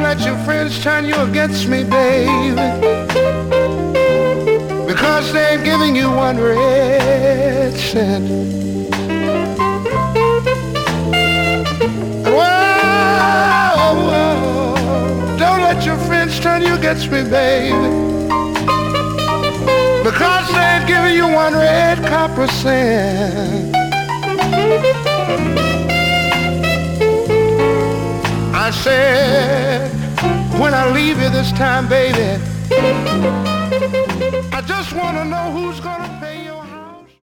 let your friends turn you against me, baby, because they ain't giving you one red cent. Whoa, don't let your friends turn you against me, baby, because they ain't giving you one red copper cent. I said, when I leave you this time, baby, I just want to know who's gonna